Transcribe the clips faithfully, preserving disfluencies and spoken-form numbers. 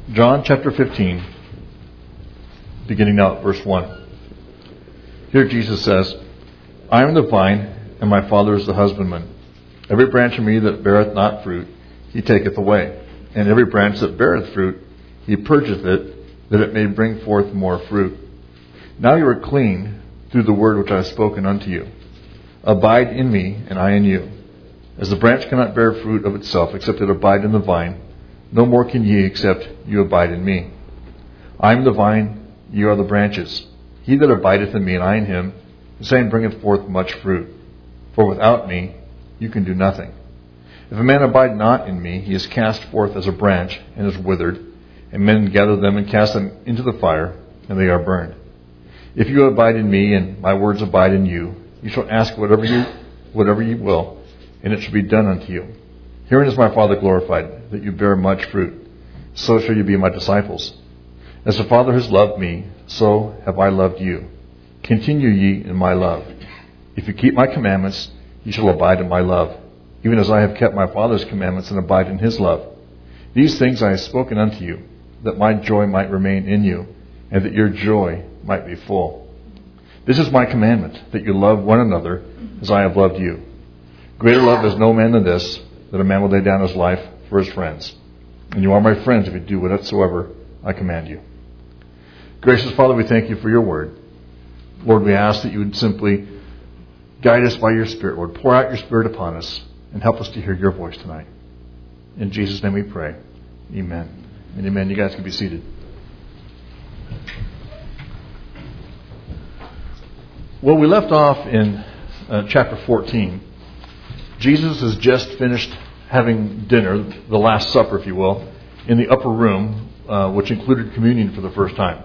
John chapter fifteen, beginning now at verse one. Here Jesus says, I am the vine, and my Father is the husbandman. Every branch in me that beareth not fruit, he taketh away. And every branch that beareth fruit, he purgeth it, that it may bring forth more fruit. Now you are clean through the word which I have spoken unto you. Abide in me, and I in you. As the branch cannot bear fruit of itself, except it abide in the vine, no more can ye, except you abide in me. I am the vine, ye are the branches. He that abideth in me, and I in him, the same bringeth forth much fruit. For without me you can do nothing. If a man abide not in me, he is cast forth as a branch, and is withered, and men gather them and cast them into the fire, and they are burned. If you abide in me, and my words abide in you, you shall ask whatever you whatever you will, and it shall be done unto you. Herein is my Father glorified, that you bear much fruit. So shall you be my disciples. As the Father has loved me, so have I loved you. Continue ye in my love. If you keep my commandments, ye shall abide in my love, even as I have kept my Father's commandments and abide in his love. These things I have spoken unto you, that my joy might remain in you, and that your joy might be full. This is my commandment, that you love one another as I have loved you. Greater love has no man than this, that a man will lay down his life for his friends. And you are my friends if you do whatsoever I command you. Gracious Father, we thank you for your word. Lord, we ask that you would simply guide us by your Spirit. Lord, pour out your Spirit upon us and help us to hear your voice tonight. In Jesus' name we pray. Amen. And amen. You guys can be seated. Well, we left off in uh, chapter fourteen. Jesus has just finished having dinner, the Last Supper, if you will, in the upper room, uh, which included communion for the first time.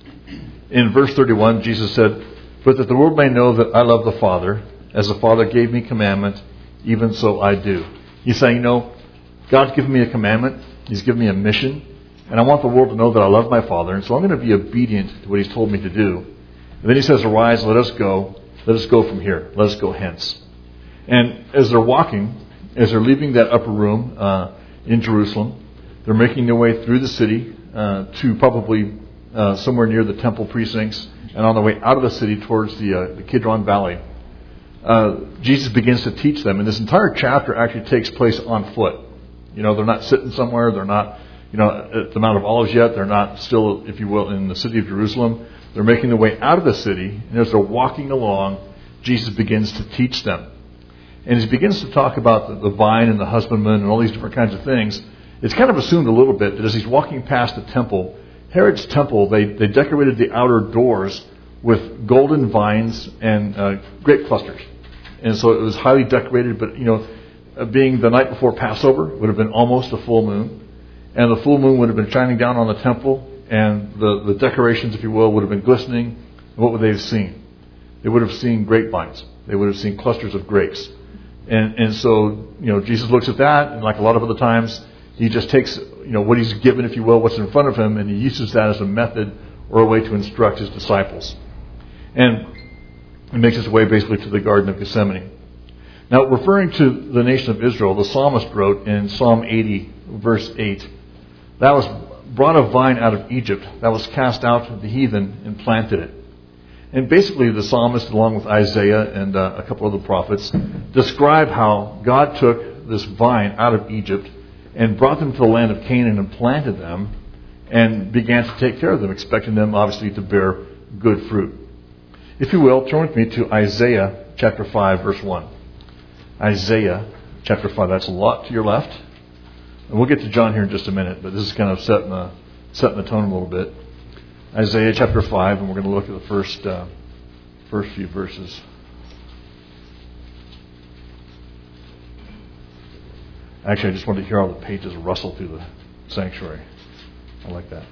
In verse thirty-one, Jesus said, But that the world may know that I love the Father, as the Father gave me commandment, even so I do. He's saying, you know, God's given me a commandment. He's given me a mission. And I want the world to know that I love my Father. And so I'm going to be obedient to what he's told me to do. And then he says, Arise, let us go. Let us go from here. Let us go hence. And as they're walking, as they're leaving that upper room uh, in Jerusalem, they're making their way through the city uh, to probably uh, somewhere near the temple precincts, and on the way out of the city towards the, uh, the Kidron Valley. Uh, Jesus begins to teach them, and this entire chapter actually takes place on foot. You know, they're not sitting somewhere, they're not, you know, at the Mount of Olives yet, they're not still, if you will, in the city of Jerusalem. They're making their way out of the city, and as they're walking along, Jesus begins to teach them. And as he begins to talk about the, the vine and the husbandman and all these different kinds of things, it's kind of assumed a little bit that as he's walking past the temple, Herod's temple, they, they decorated the outer doors with golden vines and uh, grape clusters. And so it was highly decorated, but, you know, uh, being the night before Passover, would have been almost a full moon. And the full moon would have been shining down on the temple, and the, the decorations, if you will, would have been glistening. And what would they have seen? They would have seen grapevines. They would have seen clusters of grapes. And and so, you know, Jesus looks at that, and like a lot of other times, he just takes, you know, what he's given, if you will, what's in front of him, and he uses that as a method or a way to instruct his disciples. And he makes his way basically to the Garden of Gethsemane. Now, referring to the nation of Israel, the psalmist wrote in Psalm eighty, verse eight, Thou hast brought a vine out of Egypt, thou hast cast out the heathen and planted it. And basically the psalmist, along with Isaiah and uh, a couple of the prophets, describe how God took this vine out of Egypt and brought them to the land of Canaan and planted them and began to take care of them, expecting them obviously to bear good fruit. If you will, turn with me to Isaiah chapter five, verse one. Isaiah chapter five, that's a lot to your left. And we'll get to John here in just a minute, but this is kind of setting the, setting the tone a little bit. Isaiah chapter five, and we're going to look at the first uh, first few verses. Actually, I just wanted to hear all the pages rustle through the sanctuary. I like that.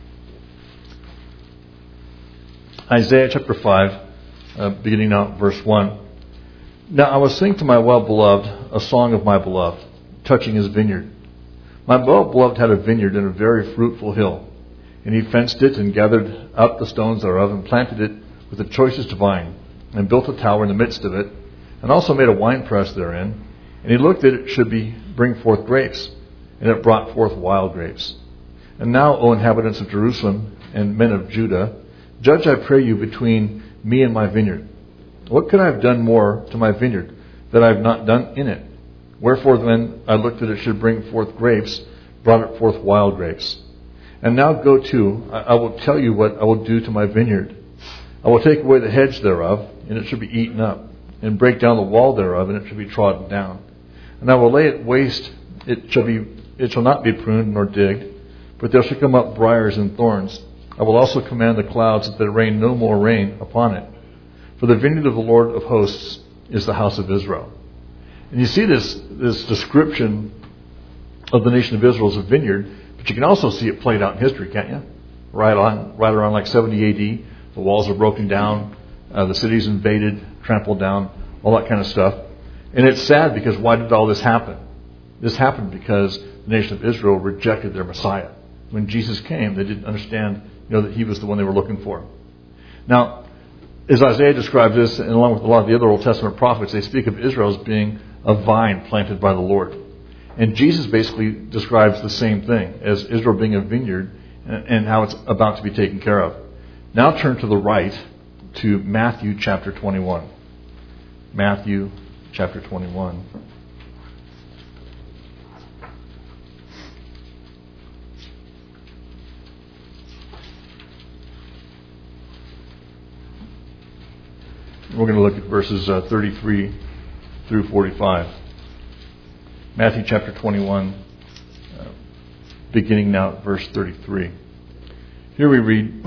Isaiah chapter five, uh, beginning now at verse one. Now I will sing to my well-beloved a song of my beloved, touching his vineyard. My well-beloved had a vineyard in a very fruitful hill. And he fenced it and gathered up the stones thereof and planted it with the choicest vine and built a tower in the midst of it and also made a winepress therein. And he looked that it should be bring forth grapes, and it brought forth wild grapes. And now, O inhabitants of Jerusalem and men of Judah, judge, I pray you, between me and my vineyard. What could I have done more to my vineyard that I have not done in it? Wherefore then I looked that it should bring forth grapes, brought it forth wild grapes. And now go to, I will tell you what I will do to my vineyard. I will take away the hedge thereof, and it shall be eaten up, and break down the wall thereof, and it shall be trodden down. And I will lay it waste, it shall be, it shall not be pruned nor digged, but there shall come up briars and thorns. I will also command the clouds that there rain no more rain upon it. For the vineyard of the Lord of hosts is the house of Israel. And you see this, this description of the nation of Israel as a vineyard, but you can also see it played out in history, can't you? Right on, right around like seventy A D, the walls are broken down, uh, the city's invaded, trampled down, all that kind of stuff. And it's sad because why did all this happen? This happened because the nation of Israel rejected their Messiah. When Jesus came, they didn't understand, you know, that he was the one they were looking for. Now, as Isaiah describes this, and along with a lot of the other Old Testament prophets, they speak of Israel as being a vine planted by the Lord. And Jesus basically describes the same thing as Israel being a vineyard and how it's about to be taken care of. Now turn to the right to Matthew chapter twenty-one. Matthew chapter twenty-one. We're going to look at verses uh, thirty-three through forty-five. Matthew chapter twenty-one, uh, beginning now at verse thirty-three. Here we read,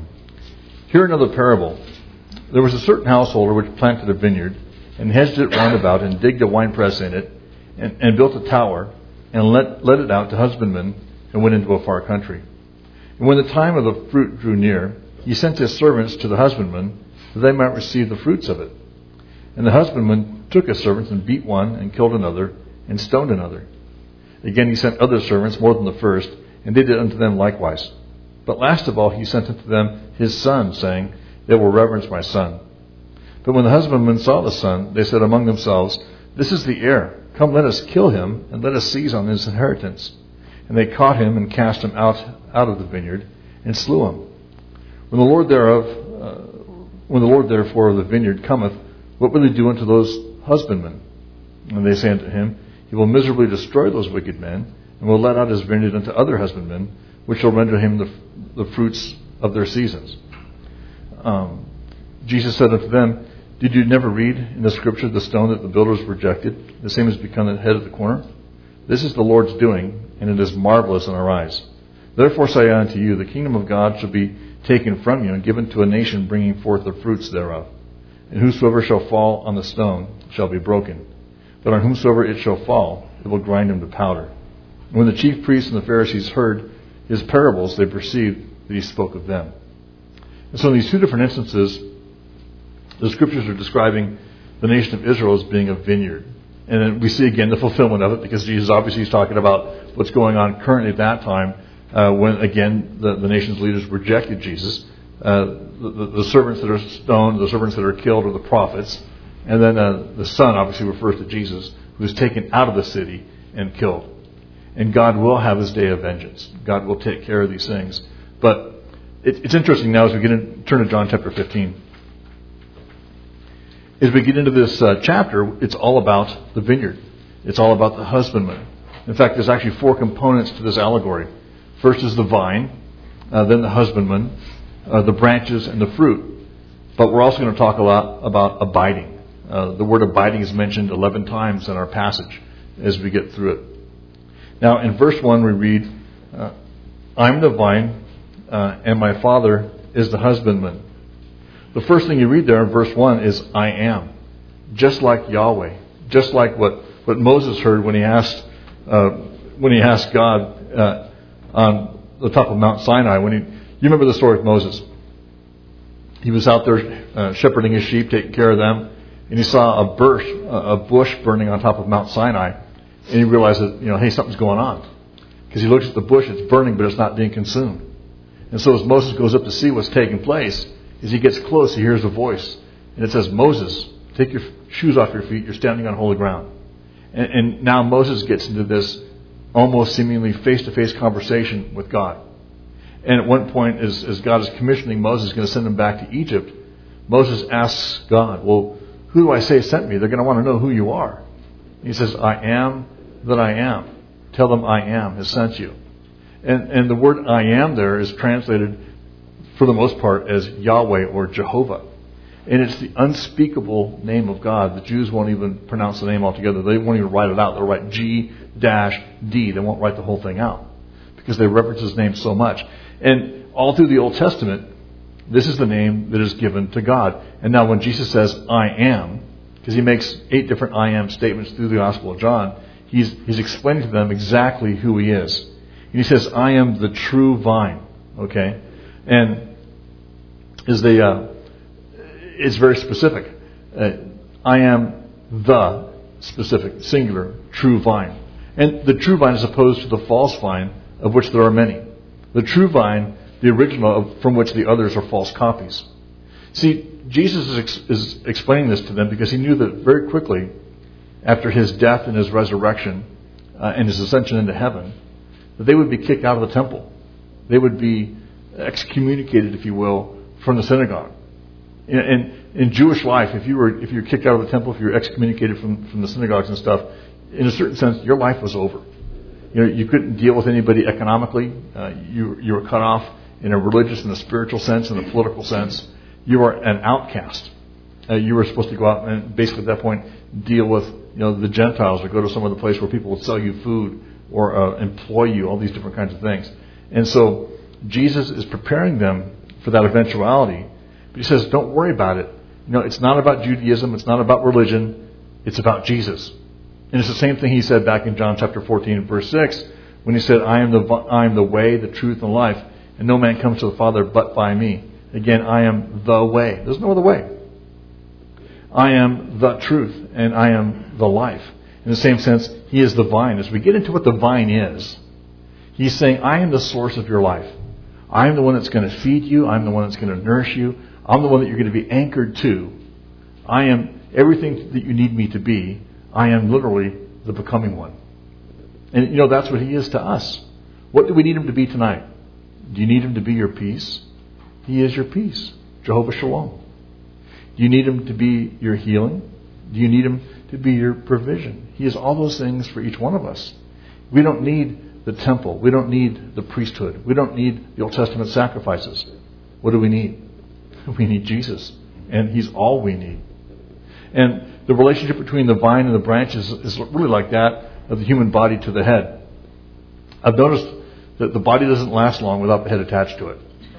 Hear another parable. There was a certain householder which planted a vineyard, and hedged it round about, and digged a winepress in it, and, and built a tower, and let, let it out to husbandmen, and went into a far country. And when the time of the fruit drew near, he sent his servants to the husbandmen, that they might receive the fruits of it. And the husbandman took his servants, and beat one, and killed another, and stoned another. Again he sent other servants, more than the first, and they did unto them likewise. But last of all he sent unto them his son, saying, They will reverence my son. But when the husbandmen saw the son, they said among themselves, This is the heir. Come, let us kill him, and let us seize on his inheritance. And they caught him, and cast him out, out of the vineyard, and slew him. When the Lord thereof, uh, when the Lord therefore of the vineyard cometh, what will he do unto those husbandmen? And they say unto him, He will miserably destroy those wicked men, and will let out his vineyard unto other husbandmen, which shall render him the, the fruits of their seasons. Um, Jesus said unto them, Did you never read in the Scripture the stone that the builders rejected, the same has become the head of the corner? This is the Lord's doing, and it is marvelous in our eyes. Therefore say I unto you, the kingdom of God shall be taken from you, and given to a nation bringing forth the fruits thereof. And whosoever shall fall on the stone shall be broken. But on whomsoever it shall fall, it will grind him to powder. And when the chief priests and the Pharisees heard his parables, they perceived that he spoke of them. And so in these two different instances, the Scriptures are describing the nation of Israel as being a vineyard. And then we see again the fulfillment of it, because Jesus obviously is talking about what's going on currently at that time, uh, when again the, the nation's leaders rejected Jesus. Uh, the, the, the servants that are stoned, the servants that are killed are the prophets. And then uh, the son obviously refers to Jesus, who is taken out of the city and killed. And God will have his day of vengeance. God will take care of these things. But it, it's interesting now as we get in, turn to John chapter fifteen. As we get into this uh, chapter, it's all about the vineyard. It's all about the husbandman. In fact, there's actually four components to this allegory. First is the vine, uh, then the husbandman, uh, the branches, and the fruit. But we're also going to talk a lot about abiding. Uh, the word abiding is mentioned eleven times in our passage as we get through it. Now, in verse one, we read, uh, I'm the vine, uh, and my Father is the husbandman. The first thing you read there in verse one is, I am. Just like Yahweh. Just like what, what Moses heard when he asked uh, when he asked God uh, on the top of Mount Sinai. When he, you remember the story of Moses. He was out there uh, shepherding his sheep, taking care of them, and he saw a bush, a bush burning on top of Mount Sinai. And he realized that, you know, hey, something's going on. Because he looks at the bush, it's burning, but it's not being consumed. And so as Moses goes up to see what's taking place, as he gets close, he hears a voice. And it says, Moses, take your shoes off your feet. You're standing on holy ground. And, and now Moses gets into this almost seemingly face-to-face conversation with God. And at one point, as, as God is commissioning Moses, going to send him back to Egypt, Moses asks God, well, who do I say sent me? They're going to want to know who you are. He says, I am that I am. Tell them I am has sent you. And, and the word I am there is translated, for the most part, as Yahweh or Jehovah. And it's the unspeakable name of God. The Jews won't even pronounce the name altogether. They won't even write it out. They'll write G D. They won't write the whole thing out because they reference his name so much. And all through the Old Testament, this is the name that is given to God. And now when Jesus says, I am, because he makes eight different I am statements through the Gospel of John, he's, he's explaining to them exactly who he is. And he says, I am the true vine. Okay? And is the, uh, it's very specific. Uh, I am the specific, singular, true vine. And the true vine is opposed to the false vine, of which there are many. The true vine, the original of, from which the others are false copies. See, Jesus is, ex- is explaining this to them because he knew that very quickly, after his death and his resurrection uh, and his ascension into heaven, that they would be kicked out of the temple. They would be excommunicated, if you will, from the synagogue. In, in, in Jewish life, if you were if you were kicked out of the temple, if you were excommunicated from, from the synagogues and stuff, in a certain sense, your life was over. You know, you couldn't deal with anybody economically. Uh, you you were cut off in a religious and a spiritual sense, in a political sense. You were an outcast. Uh, you were supposed to go out and basically at that point deal with you know the Gentiles or go to some other place where people would sell you food or uh, employ you, all these different kinds of things. And so Jesus is preparing them for that eventuality. But he says, don't worry about it. You know, it's not about Judaism. It's not about religion. It's about Jesus. And it's the same thing he said back in John chapter fourteen, verse six, when he said, I am the I am the way, the truth, and life, and no man comes to the Father but by me. Again, I am the way. There's no other way. I am the truth, and I am the life. In the same sense, he is the vine. As we get into what the vine is, he's saying, I am the source of your life. I am the one that's going to feed you. I'm the one that's going to nourish you. I'm the one that you're going to be anchored to. I am everything that you need me to be. I am literally the becoming one. And, you know, that's what he is to us. What do we need him to be tonight? Do you need him to be your peace? He is your peace. Jehovah Shalom. Do you need him to be your healing? Do you need him to be your provision? He is all those things for each one of us. We don't need the temple. We don't need the priesthood. We don't need the Old Testament sacrifices. What do we need? We need Jesus. And he's all we need. And the relationship between the vine and the branches is really like that of the human body to the head. I've noticed that the body doesn't last long without the head attached to it.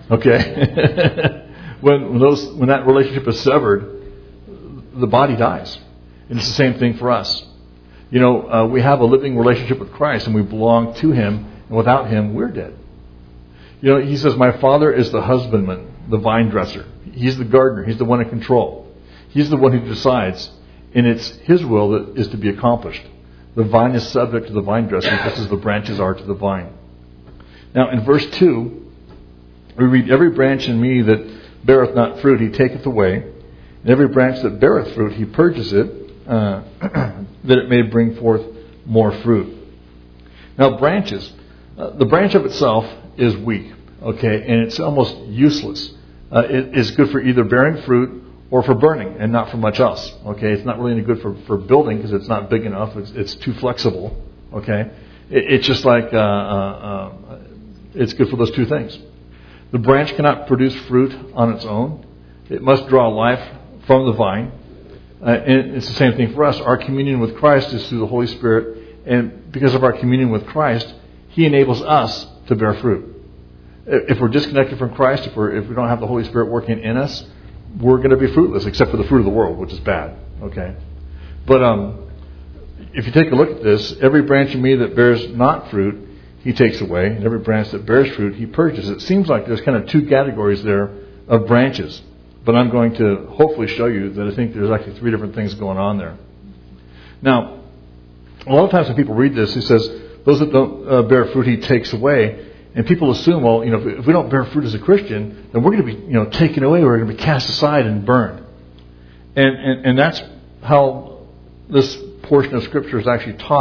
Okay? when, when, those, when that relationship is severed, the body dies. And it's the same thing for us. You know, uh, we have a living relationship with Christ and we belong to him, and without him, we're dead. You know, he says, my Father is the husbandman, the vine dresser. He's the gardener. He's the one in control. He's the one who decides, and it's his will that is to be accomplished. The vine is subject to the vine dresser, just as the branches are to the vine. Now, in verse two, we read, every branch in me that beareth not fruit, he taketh away. And every branch that beareth fruit, he purges it, uh, that it may bring forth more fruit. Now, branches. Uh, the branch of itself is weak, okay, and it's almost useless. Uh, it is good for either bearing fruit or for burning, and not for much else. Okay, it's not really any good for, for building because it's not big enough. It's, it's too flexible. Okay, it, it's just like uh, uh, uh, it's good for those two things. The branch cannot produce fruit on its own. It must draw life from the vine. Uh, and it's the same thing for us. Our communion with Christ is through the Holy Spirit, and because of our communion with Christ, he enables us to bear fruit. If we're disconnected from Christ, if, we're, if we don't have the Holy Spirit working in us, we're going to be fruitless, except for the fruit of the world, which is bad. Okay, but um, if you take a look at this, every branch in me that bears not fruit, he takes away, and every branch that bears fruit, he purges. It seems like there's kind of two categories there of branches, but I'm going to hopefully show you that I think there's actually three different things going on there. Now, a lot of times when people read this, he says, those that don't uh, bear fruit, he takes away. And people assume, well, you know, if we don't bear fruit as a Christian, then we're going to be, you know, taken away. We're going to be cast aside and burned. And, and and that's how this portion of Scripture is actually taught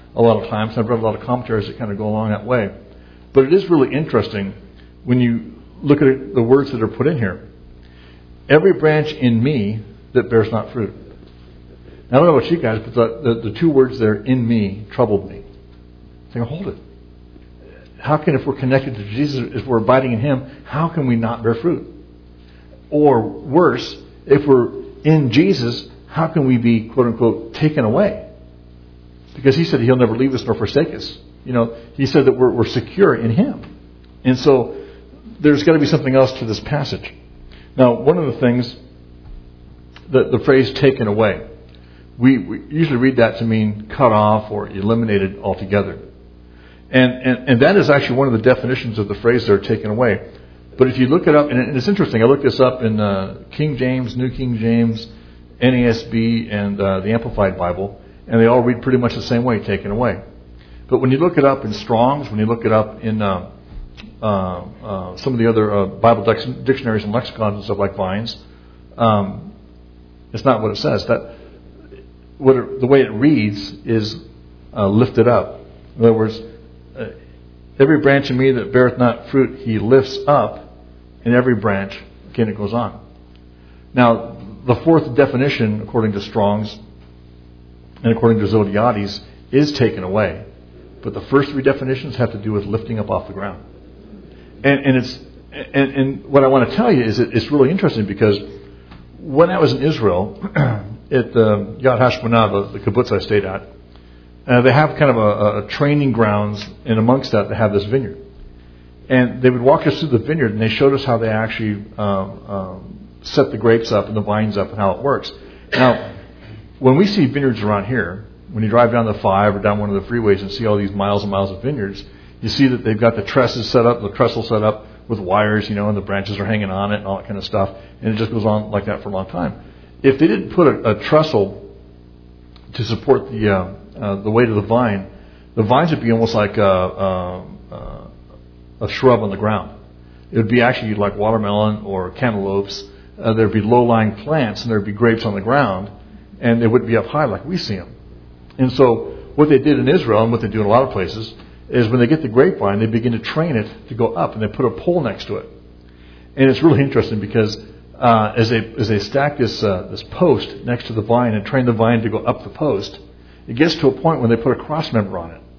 a lot of times. I've read a lot of commentaries that kind of go along that way. But it is really interesting when you look at it, the words that are put in here. Every branch in me that bears not fruit. Now, I don't know about you guys, but the, the, the two words there, in me, troubled me. Saying, hold it. How can, if we're connected to Jesus, if we're abiding in Him, how can we not bear fruit? Or worse, if we're in Jesus, how can we be, quote unquote, taken away? Because He said He'll never leave us nor forsake us. You know, He said that we're, we're secure in Him. And so there's got to be something else to this passage. Now, one of the things, that the phrase taken away, we, we usually read that to mean cut off or eliminated altogether. And, and, and that is actually one of the definitions of the phrase there, taken away. But if you look it up, and it's interesting, I looked this up in uh, King James, New King James, N A S B, and uh, the Amplified Bible, and they all read pretty much the same way, taken away. But when you look it up in Strong's, when you look it up in uh, uh, uh, some of the other uh, Bible dic- dictionaries and lexicons and stuff like Vines, um, it's not what it says. That what it, the way it reads is uh, lifted up. In other words, uh, every branch in me that beareth not fruit, He lifts up, and every branch, again, it goes on. Now, the fourth definition, according to Strong's and according to Zodiades, is taken away. But the first three definitions have to do with lifting up off the ground. And, and it's and, and what I want to tell you is that it's really interesting because when I was in Israel, at the Yad Hashmonah, the, the kibbutz I stayed at, uh, they have kind of a, a training grounds, and amongst that they have this vineyard. And they would walk us through the vineyard, and they showed us how they actually um, um, set the grapes up and the vines up and how it works. Now, when we see vineyards around here, when you drive down the five or down one of the freeways and see all these miles and miles of vineyards, you see that they've got the trusses set up, the trestle set up with wires, you know, and the branches are hanging on it and all that kind of stuff. And it just goes on like that for a long time. If they didn't put a, a trestle to support the uh, uh, the weight of the vine, the vines would be almost like a, a, a, a shrub on the ground. It would be actually like watermelon or cantaloupes. Uh, there'd be low-lying plants and there'd be grapes on the ground, and they wouldn't be up high like we see them. And so what they did in Israel, and what they do in a lot of places, is when they get the grapevine, they begin to train it to go up, and they put a pole next to it. And it's really interesting because uh, as they as they stack this uh, this post next to the vine and train the vine to go up the post, it gets to a point when they put a cross member on it.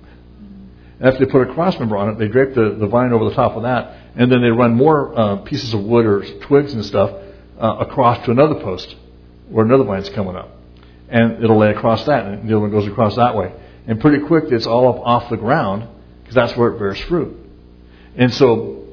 And after they put a cross member on it, they drape the, the vine over the top of that, and then they run more uh, pieces of wood or twigs and stuff uh, across to another post where another vine's coming up. And it'll lay across that, and the other one goes across that way. And pretty quick, it's all up off the ground, because that's where it bears fruit. And so,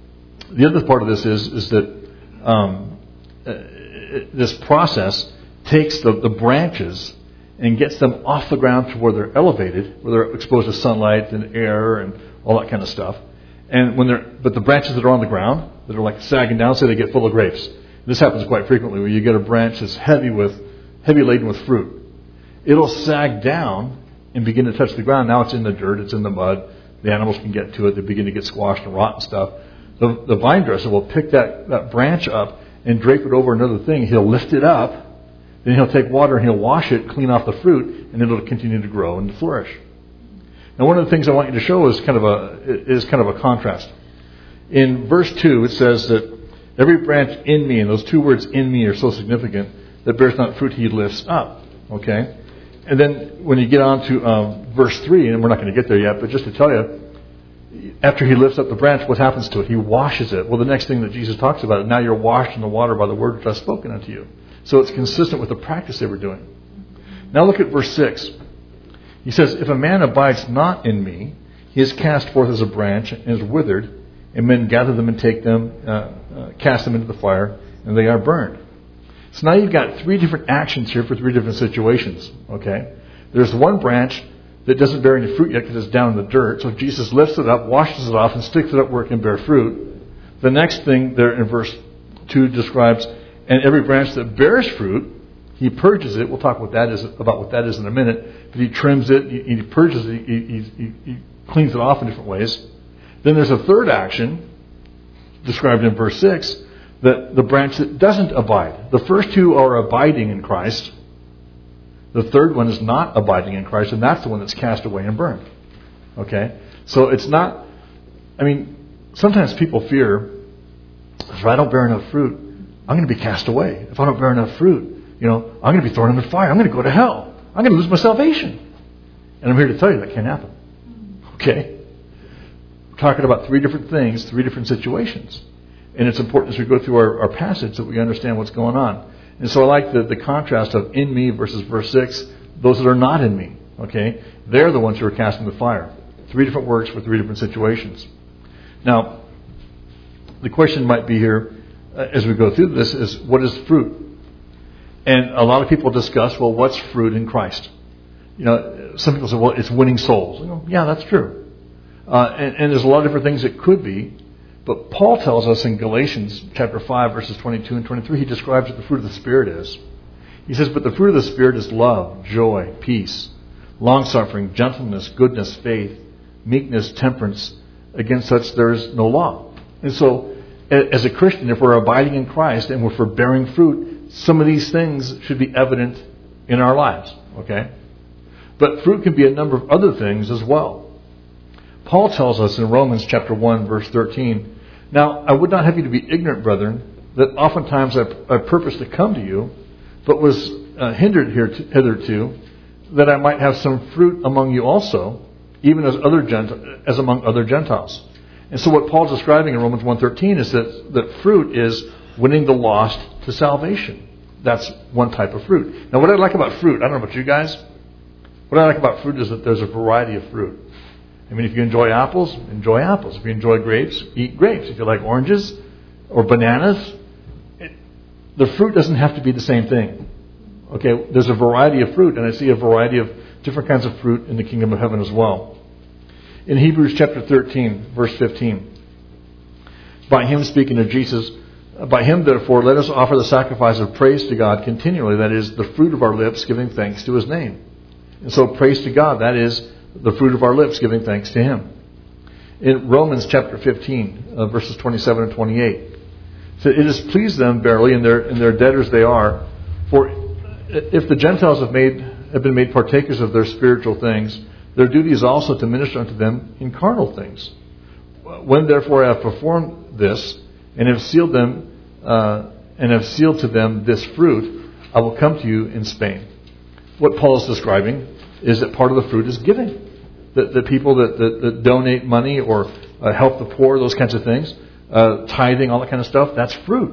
the other part of this is is that um, uh, this process takes the, the branches and gets them off the ground to where they're elevated, where they're exposed to sunlight and air and all that kind of stuff. And when they're, but the branches that are on the ground, that are like sagging down, say they get full of grapes. This happens quite frequently, where you get a branch that's heavy with heavy laden with fruit. It'll sag down and begin to touch the ground. Now it's in the dirt, it's in the mud. The animals can get to it. They begin to get squashed and rot and stuff. The, the vine dresser will pick that, that branch up and drape it over another thing. He'll lift it up. Then he'll take water and he'll wash it, clean off the fruit, and it'll continue to grow and to flourish. Now, one of the things I want you to show is kind of a is kind of a contrast. In verse two, it says that every branch in me, and those two words "in me" are so significant, that bears not fruit, He lifts up. Okay? And then when you get on to um, verse three, and we're not going to get there yet, but just to tell you, after He lifts up the branch, what happens to it? He washes it. Well, the next thing that Jesus talks about is now you're washed in the water by the word which I've spoken unto you. So it's consistent with the practice they were doing. Now look at verse six. He says, if a man abides not in me, he is cast forth as a branch and is withered, and men gather them and take them, uh, uh, cast them into the fire, and they are burned. So now you've got three different actions here for three different situations. Okay, there's one branch that doesn't bear any fruit yet because it's down in the dirt. So Jesus lifts it up, washes it off, and sticks it up where it can bear fruit. The next thing there in verse two describes, and every branch that bears fruit, He purges it. We'll talk about that is about what that is in a minute. But He trims it, He, he purges it, he, he, he cleans it off in different ways. Then there's a third action described in verse six. That the branch that doesn't abide. The first two are abiding in Christ. The third one is not abiding in Christ, and that's the one that's cast away and burned. Okay? So it's not, I mean, sometimes people fear, if I don't bear enough fruit, I'm going to be cast away. If I don't bear enough fruit, you know, I'm going to be thrown into fire. I'm going to go to hell. I'm going to lose my salvation. And I'm here to tell you that can't happen. Okay? We're talking about three different things, three different situations. And it's important as we go through our, our passage that we understand what's going on. And so I like the, the contrast of in me versus verse six. Those that are not in me. Okay? They're the ones who are cast into the fire. Three different works for three different situations. Now, the question might be here, uh, as we go through this, is what is fruit? And a lot of people discuss, well, what's fruit in Christ? You know, some people say, well, it's winning souls. You know, yeah, that's true. Uh, and, and there's a lot of different things it could be. But Paul tells us in Galatians chapter five, verses twenty-two and twenty-three, he describes what the fruit of the Spirit is. He says, but the fruit of the Spirit is love, joy, peace, long-suffering, gentleness, goodness, faith, meekness, temperance. Against such there is no law. And so, as a Christian, if we're abiding in Christ and if we're bearing fruit, some of these things should be evident in our lives. Okay? But fruit can be a number of other things as well. Paul tells us in Romans chapter one, verse thirteen, now I would not have you to be ignorant, brethren, that oftentimes I, I purposed to come to you, but was uh, hindered here to, hitherto, that I might have some fruit among you also, even as other Gent- as among other Gentiles. And so what Paul's describing in Romans one thirteen is that, that fruit is winning the lost to salvation. That's one type of fruit. Now what I like about fruit, I don't know about you guys, what I like about fruit is that there's a variety of fruit. I mean, if you enjoy apples, enjoy apples. If you enjoy grapes, eat grapes. If you like oranges or bananas, it, the fruit doesn't have to be the same thing. Okay, there's a variety of fruit, and I see a variety of different kinds of fruit in the kingdom of heaven as well. In Hebrews chapter thirteen, verse fifteen, by him, speaking of Jesus, by him therefore let us offer the sacrifice of praise to God continually, that is, the fruit of our lips, giving thanks to his name. And so praise to God, that is the fruit of our lips, giving thanks to him. In Romans chapter fifteen, uh, verses twenty-seven and twenty-eight, so it has pleased them barely, and their and their debtors they are, for if the Gentiles have made have been made partakers of their spiritual things, their duty is also to minister unto them in carnal things. When therefore I have performed this, and have sealed them, uh, and have sealed to them this fruit, I will come to you in Spain. What Paul is describing is that part of the fruit is giving. The, the people that, that, that donate money or uh, help the poor, those kinds of things, uh, tithing, all that kind of stuff, that's fruit.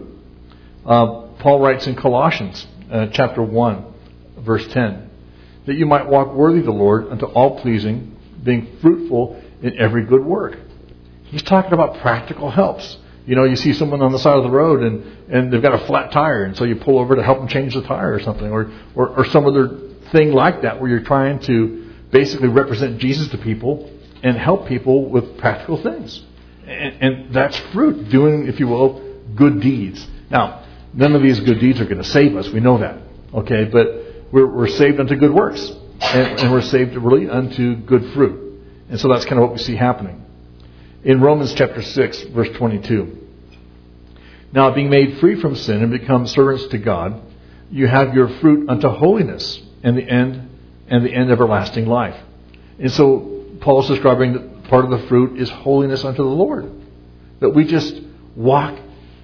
Uh, Paul writes in Colossians uh, chapter one, verse ten, that you might walk worthy of the Lord unto all pleasing, being fruitful in every good work. He's talking about practical helps. You know, you see someone on the side of the road and, and they've got a flat tire, and so you pull over to help them change the tire or something, or, or, or some other thing like that where you're trying to basically represent Jesus to people and help people with practical things. And, and that's fruit, doing, if you will, good deeds. Now, none of these good deeds are going to save us. We know that. Okay, but we're, we're saved unto good works. And, and we're saved really unto good fruit. And so that's kind of what we see happening. In Romans chapter six, verse twenty-two. Now, being made free from sin and become servants to God, you have your fruit unto holiness, and the end and the end everlasting life. And so Paul is describing that part of the fruit is holiness unto the Lord. That we just walk,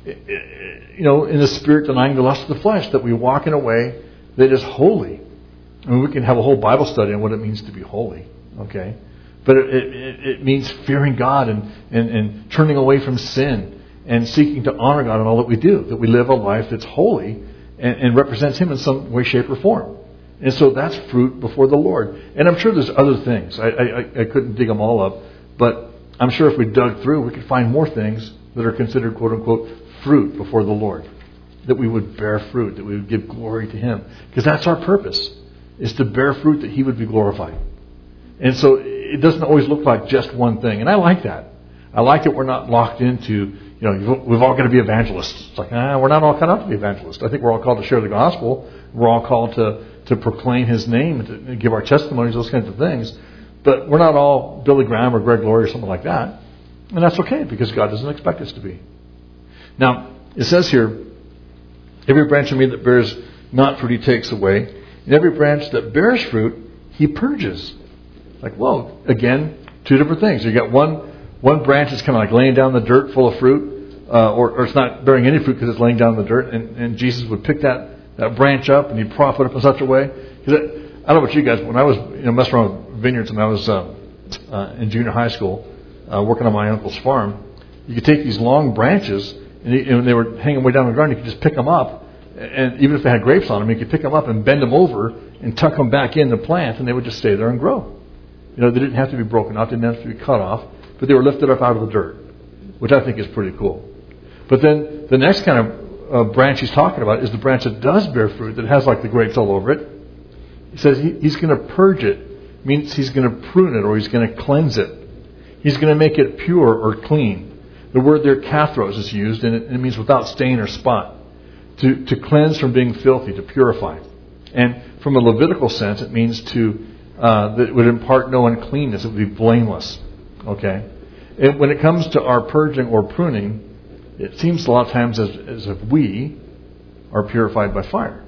you know, in the Spirit, denying the lust of the flesh. That we walk in a way that is holy. I mean, we can have a whole Bible study on what it means to be holy. Okay, but it, it, it means fearing God and, and, and turning away from sin and seeking to honor God in all that we do. That we live a life that's holy and, and represents Him in some way, shape, or form. And so that's fruit before the Lord. And I'm sure there's other things. I, I, I couldn't dig them all up. But I'm sure if we dug through, we could find more things that are considered, quote unquote, fruit before the Lord. That we would bear fruit, that we would give glory to Him. Because that's our purpose, is to bear fruit that He would be glorified. And so it doesn't always look like just one thing. And I like that. I like that we're not locked into, you know, we've all got to be evangelists. It's like, ah, we're not all called out to be evangelists. I think we're all called to share the gospel. We're all called to, to proclaim His name, to give our testimonies, those kinds of things. But we're not all Billy Graham or Greg Laurie or something like that. And that's okay, because God doesn't expect us to be. Now, it says here, every branch of me that bears not fruit He takes away, And every branch that bears fruit, He purges. Like, well, again, two different things. You got one one branch that's kind of like laying down the dirt full of fruit, uh, or, or it's not bearing any fruit because it's laying down in the dirt. And, and Jesus would pick that, that branch up and He'd prop it up in such a way. Because I don't know about you guys, but when I was you know messing around with vineyards when I was uh, uh, in junior high school, uh, working on my uncle's farm, you could take these long branches, and, he, and when they were hanging way down on the ground, you could just pick them up. And even if they had grapes on them, you could pick them up and bend them over and tuck them back in the plant, and they would just stay there and grow. You know, they didn't have to be broken off, they didn't have to be cut off, but they were lifted up out of the dirt, which I think is pretty cool. But then the next kind of uh, branch he's talking about is the branch that does bear fruit, that has like the grapes all over it. He says he, he's going to purge it, means he's going to prune it or he's going to cleanse it. He's going to make it pure or clean. The word there, kathros, is used, and it, it means without stain or spot. To, to cleanse from being filthy, to purify. And from a Levitical sense, it means to uh, that it would impart no uncleanness. It would be blameless. Okay. And when it comes to our purging or pruning, it seems a lot of times as, as if we are purified by fire.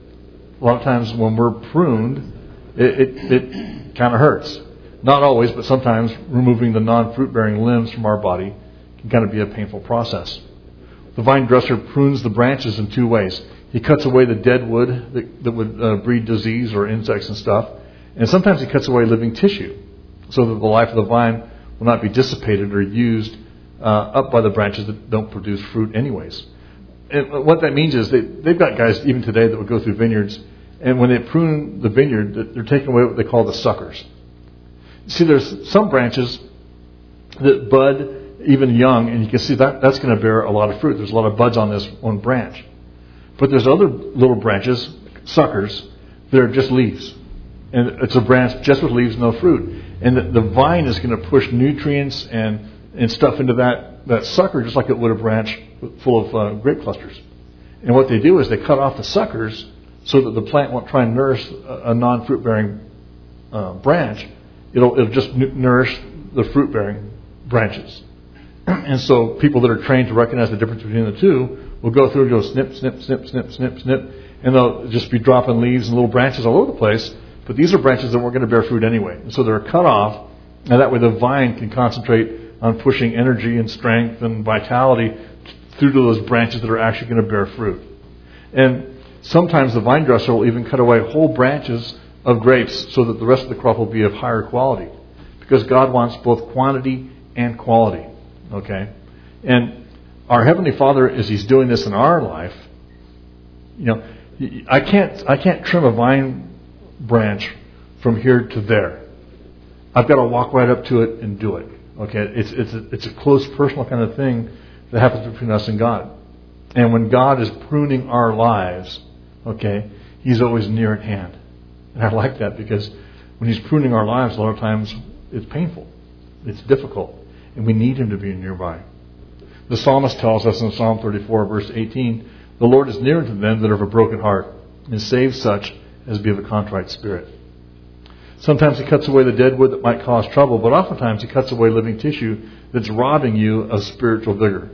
A lot of times when we're pruned, it, it, it kind of hurts. Not always, but sometimes removing the non-fruit-bearing limbs from our body can kind of be a painful process. The vine dresser prunes the branches in two ways. He cuts away the dead wood that, that would uh, breed disease or insects and stuff. And sometimes he cuts away living tissue so that the life of the vine will not be dissipated or used uh, up by the branches that don't produce fruit anyways. And what that means is they, they've got guys even today that would go through vineyards, and when they prune the vineyard, they're taking away what they call the suckers. See, there's some branches that bud even young, and you can see that that's going to bear a lot of fruit. There's a lot of buds on this one branch. But there's other little branches, suckers, that are just leaves. And it's a branch just with leaves, no fruit. And the, the vine is going to push nutrients and, and stuff into that, that sucker just like it would a branch full of uh, grape clusters. And what they do is they cut off the suckers so that the plant won't try and nourish a, a non-fruit-bearing uh, branch. It'll, it'll just n- nourish the fruit-bearing branches. And so people that are trained to recognize the difference between the two will go through and go snip, snip, snip, snip, snip, snip, and they'll just be dropping leaves and little branches all over the place. But these are branches that weren't going to bear fruit anyway. And so they're cut off, and that way the vine can concentrate on pushing energy and strength and vitality through to those branches that are actually going to bear fruit. And sometimes the vine dresser will even cut away whole branches of grapes so that the rest of the crop will be of higher quality. Because God wants both quantity and quality. Okay? And our Heavenly Father, as He's doing this in our life, you know, I can't I can't trim a vine branch from here to there. I've got to walk right up to it and do it. Okay? It's it's a, it's a close personal kind of thing that happens between us and God. And when God is pruning our lives, okay, He's always near at hand. And I like that because when He's pruning our lives, a lot of times it's painful. It's difficult. And we need Him to be nearby. The psalmist tells us in Psalm thirty-four, verse eighteen, "The Lord is near to them that are of a broken heart, and saves such as be of a contrite spirit." Sometimes He cuts away the dead wood that might cause trouble, but oftentimes He cuts away living tissue that's robbing you of spiritual vigor.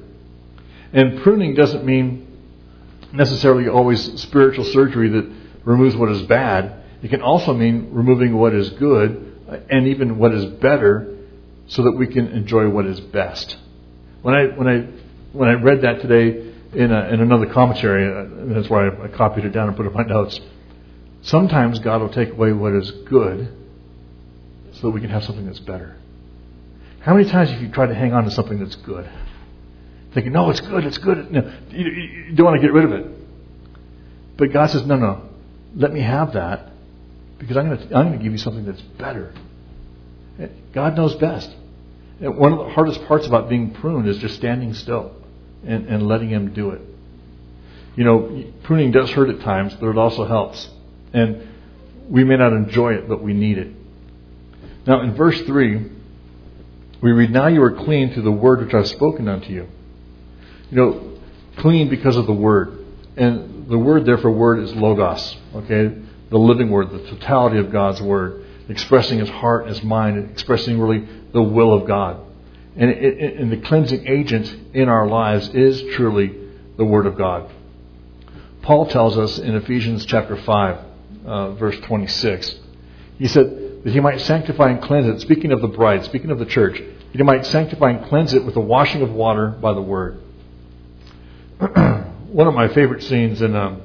And pruning doesn't mean necessarily always spiritual surgery that removes what is bad. It can also mean removing what is good and even what is better, so that we can enjoy what is best. When I when I when I read that today in a, in another commentary, and that's why I, I copied it down and put it in my notes. Sometimes God will take away what is good, so that we can have something that's better. How many times have you tried to hang on to something that's good, thinking, "No, it's good, it's good." No, you, you don't want to get rid of it. But God says, "No, no, let me have that, because I'm going to I'm going to give you something that's better." God knows best. And one of the hardest parts about being pruned is just standing still and, and letting Him do it. You know, pruning does hurt at times, but it also helps. And we may not enjoy it, but we need it. Now, in verse three, we read, "Now you are clean through the word which I have spoken unto you." You know, clean because of the word. And the word there for word is logos. Okay? The living word, the totality of God's word. Expressing His heart and His mind, expressing really the will of God. And, it, it, and the cleansing agent in our lives is truly the Word of God. Paul tells us in Ephesians chapter five, uh, verse twenty-six. He said that he might sanctify and cleanse it, speaking of the bride, speaking of the church, he might sanctify and cleanse it with the washing of water by the word. One of my favorite scenes in, um,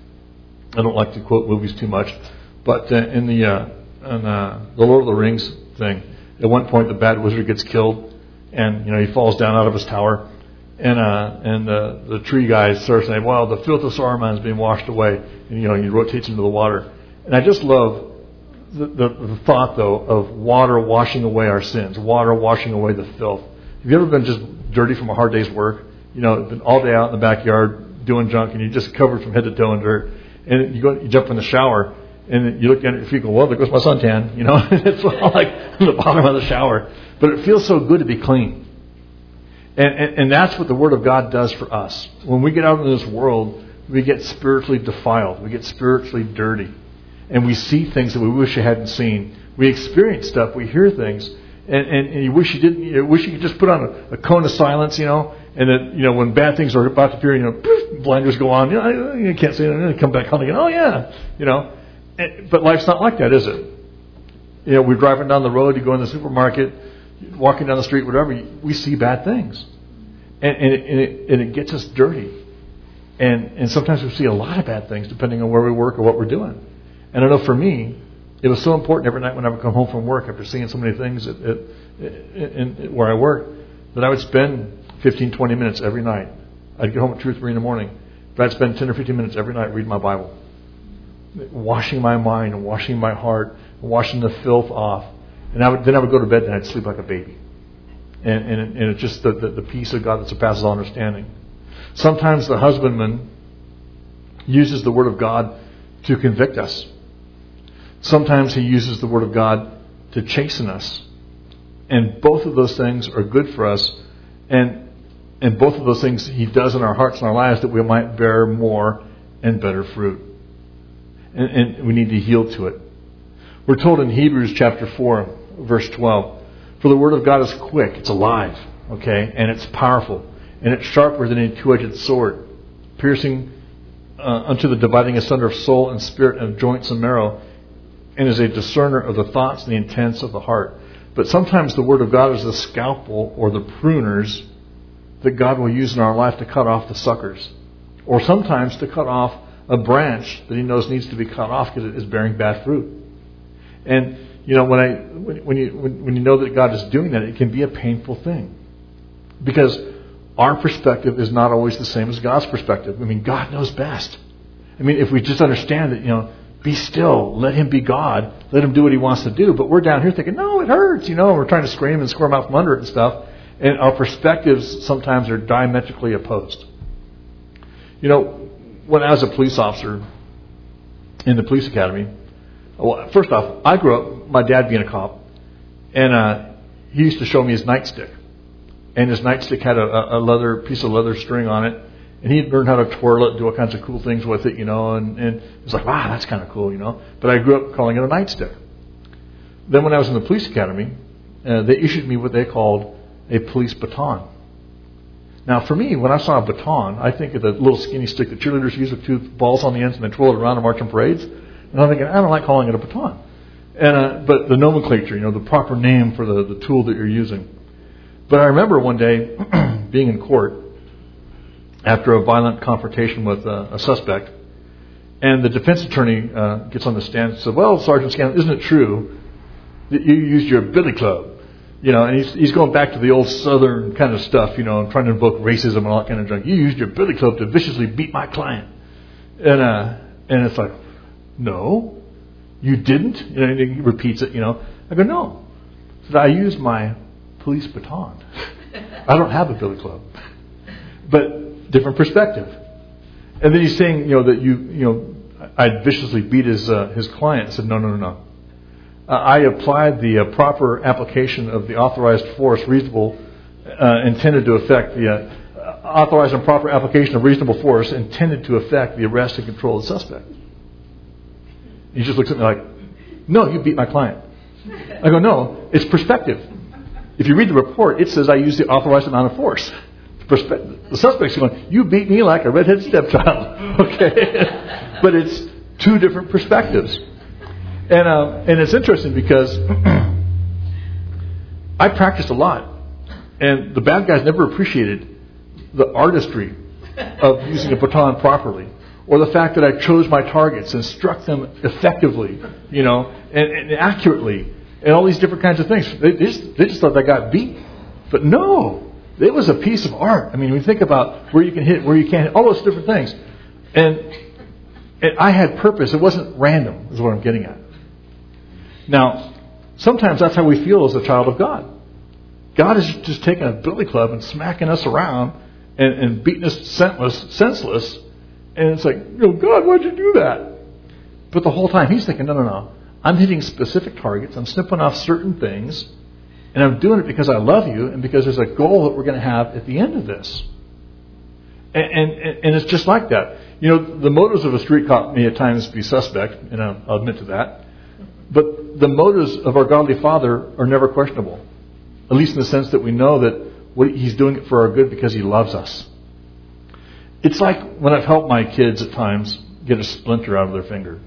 I don't like to quote movies too much, but uh, in the uh, in, uh, the Lord of the Rings thing, at one point the bad wizard gets killed, and you know he falls down out of his tower, and uh, and uh, the tree guy starts saying, "Well, the filth of Saruman is being washed away," and you know he rotates into the water, and I just love the, the, the thought though of water washing away our sins, water washing away the filth. Have you ever been just dirty from a hard day's work? You know, been all day out in the backyard doing junk, and you're just covered from head to toe in dirt. And you go, you jump in the shower, and you look at it, and you go, "Well, there goes my suntan." You know, it's all like in the bottom of the shower. But it feels so good to be clean, and, and and that's what the Word of God does for us. When we get out into this world, we get spiritually defiled, we get spiritually dirty, and we see things that we wish we hadn't seen. We experience stuff, we hear things, and and, and you wish you didn't. You wish you could just put on a, a cone of silence, you know. And that, you know, when bad things are about to appear, you know, poof, blinders go on. You know, you can't say anything. And come back on again. Oh, yeah. You know. But life's not like that, is it? You know, we're driving down the road. You go in the supermarket, walking down the street, whatever. We see bad things. And, and, it, and, it, and it gets us dirty. And, and sometimes we see a lot of bad things depending on where we work or what we're doing. And I know for me, it was so important every night when I would come home from work after seeing so many things at, at, in, in, where I work that I would spend fifteen, twenty minutes every night. I'd get home at two or three in the morning, but I'd spend ten or fifteen minutes every night reading my Bible. Washing my mind and washing my heart, and washing the filth off. And I would, then I would go to bed and I'd sleep like a baby. And, and, and it's just the, the, the peace of God that surpasses all understanding. Sometimes the husbandman uses the Word of God to convict us. Sometimes he uses the Word of God to chasten us. And both of those things are good for us. And and both of those things he does in our hearts and our lives that we might bear more and better fruit. And, and we need to yield to it. We're told in Hebrews chapter four, verse twelve, "For the Word of God is quick," it's alive, okay, and it's powerful, and it's sharper than any two-edged sword, piercing uh, unto the dividing asunder of soul and spirit and of joints and marrow, and is a discerner of the thoughts and the intents of the heart. But sometimes the Word of God is the scalpel or the pruners that God will use in our life to cut off the suckers. Or sometimes to cut off a branch that He knows needs to be cut off because it is bearing bad fruit. And, you know, when I when, when you when, when you know that God is doing that, it can be a painful thing. Because our perspective is not always the same as God's perspective. I mean, God knows best. I mean, if we just understand that, you know, be still, let Him be God, let Him do what He wants to do. But we're down here thinking, no, it hurts, you know, and we're trying to scream and squirm out from under it and stuff. And our perspectives sometimes are diametrically opposed. You know, when I was a police officer in the police academy, well, first off, I grew up, my dad being a cop, and uh, he used to show me his nightstick. And his nightstick had a, a leather piece of leather string on it. And he'd learn how to twirl it, do all kinds of cool things with it, you know, and, and it was like, wow, that's kind of cool, you know. But I grew up calling it a nightstick. Then when I was in the police academy, uh, they issued me what they called a police baton. Now, for me, when I saw a baton, I think of the little skinny stick that cheerleaders use with two balls on the ends and they twirl it around and march in parades. And I'm thinking, I don't like calling it a baton. And uh, but the nomenclature, you know, the proper name for the, the tool that you're using. But I remember one day being in court after a violent confrontation with a, a suspect, and the defense attorney uh, gets on the stand and said, "Well, Sergeant Scanlon, isn't it true that you used your billy club?" You know, and he's he's going back to the old Southern kind of stuff, you know, and trying to invoke racism and all that kind of junk. "You used your billy club to viciously beat my client," and uh, and it's like, "No, you didn't." You know, and he repeats it. You know, I go, "No," I said, "I used my police baton. I don't have a billy club." But different perspective. And then he's saying, you know, that you, you know, I'd viciously beat his uh, his client. I said, no, no, no, no. Uh, I applied the uh, proper application of the authorized force, reasonable, uh, intended to affect the uh, authorized and proper application of reasonable force intended to affect the arrest and control of the suspect. He just looks at me like, no, you beat my client. I go, no, it's perspective. If you read the report, it says I used the authorized amount of force. The suspect's going, you beat me like a redheaded stepchild. Okay? But it's Two different perspectives. And uh, and it's interesting because I practiced a lot. And the bad guys never appreciated the artistry of using a baton properly. Or the fact that I chose my targets and struck them effectively, you know, and, and accurately. And all these different kinds of things. They, they, just, they just thought they got beat. But no, it was a piece of art. I mean, when you think about where you can hit, where you can't hit, all those different things. And, and I had purpose. It wasn't random, is what I'm getting at. Now, sometimes that's how we feel as a child of God. God is just taking a billy club and smacking us around and, and beating us senseless, senseless. And it's like, you know, God, why'd you do that? But the whole time he's thinking, no, no, no. I'm hitting specific targets. I'm snipping off certain things. And I'm doing it because I love you and because there's a goal that we're going to have at the end of this. And, and, and it's just like that. You know, the motives of a street cop may at times be suspect, and I'll, I'll admit to that. But the motives of our godly Father are never questionable. At least in the sense that we know that what he's doing it for our good because he loves us. It's like when I've helped my kids at times get a splinter out of their finger.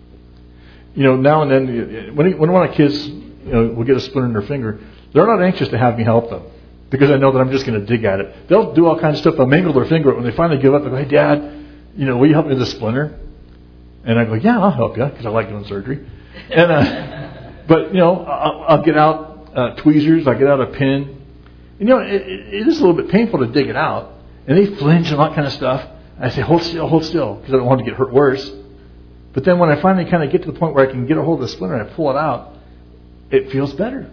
You know, now and then, when when one of my kids, you know, will get a splinter in their finger, they're not anxious to have me help them because I know that I'm just going to dig at it. They'll do all kinds of stuff. They'll mangle their finger. When they finally give up, they go, "Hey, Dad, you know, will you help me with this splinter?" And I go, "Yeah, I'll help you," because I like doing surgery. And uh, but you know, I'll, I'll get out uh, tweezers. I get out a pin. You know, it, it is a little bit painful to dig it out, and they flinch and all that kind of stuff. And I say, "Hold still, hold still," because I don't want to get hurt worse. But then when I finally kind of get to the point where I can get a hold of the splinter and I pull it out, it feels better.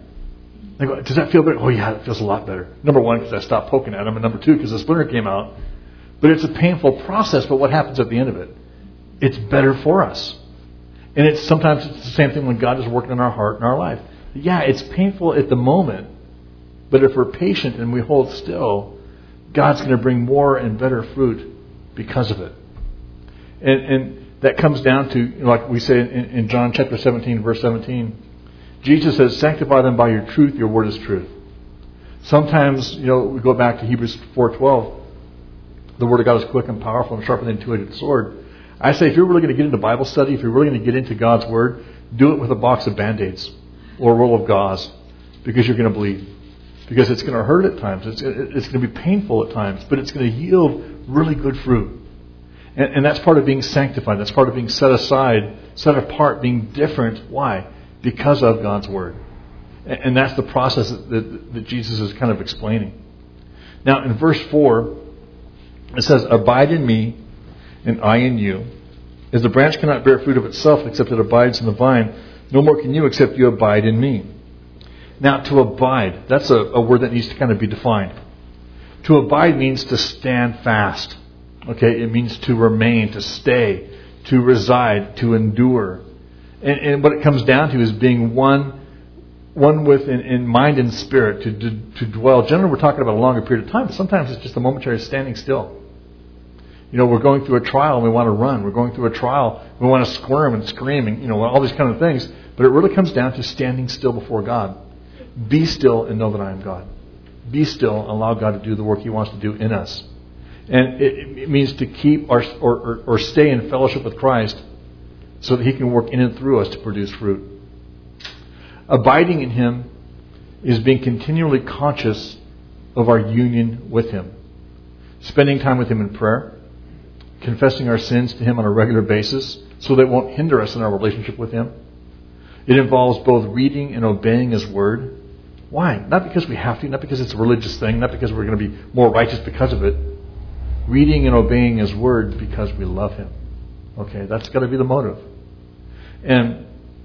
I go, "Does that feel better?" "Oh yeah, it feels a lot better." Number one, because I stopped poking at them, and number two, because the splinter came out. But it's a painful process. But what happens at the end of it? It's better for us. And it's sometimes it's the same thing when God is working in our heart and our life. Yeah, it's painful at the moment, but if we're patient and we hold still, God's going to bring more and better fruit because of it. And, and that comes down to, like we say in, in John chapter seventeen, verse seventeen, Jesus says, "Sanctify them by your truth. Your word is truth." Sometimes, you know, we go back to Hebrews four twelve. The word of God is quick and powerful and sharper than a two-edged sword. I say, if you're really going to get into Bible study, if you're really going to get into God's Word, do it with a box of Band-Aids or a roll of gauze, because you're going to bleed. Because it's going to hurt at times. It's, it's going to be painful at times, but it's going to yield really good fruit. And, and that's part of being sanctified. That's part of being set aside, set apart, being different. Why? Because of God's Word. And, and that's the process that, that, that Jesus is kind of explaining. Now, in verse four, it says, "Abide in me, and I in you. As the branch cannot bear fruit of itself except it abides in the vine, no more can you except you abide in me." Now, to abide, that's a, a word that needs to kind of be defined. To abide means to stand fast. Okay, it means to remain, to stay, to reside, to endure. And, and what it comes down to is being one one with in, in mind and spirit, to, to, to dwell. Generally, we're talking about a longer period of time, but sometimes it's just a momentary standing still. You know, we're going through a trial and we want to run. We're going through a trial, we want to squirm and scream and, you know, all these kind of things. But it really comes down to standing still before God. Be still and know that I am God. Be still and allow God to do the work He wants to do in us. And it, it means to keep our, or, or, or stay in fellowship with Christ so that He can work in and through us to produce fruit. Abiding in Him is being continually conscious of our union with Him. Spending time with Him in prayer. Confessing our sins to Him on a regular basis so that it won't hinder us in our relationship with Him. It involves both reading and obeying His Word. Why? Not because we have to, not because it's a religious thing, not because we're going to be more righteous because of it. Reading and obeying His Word because we love Him. Okay, that's got to be the motive. And,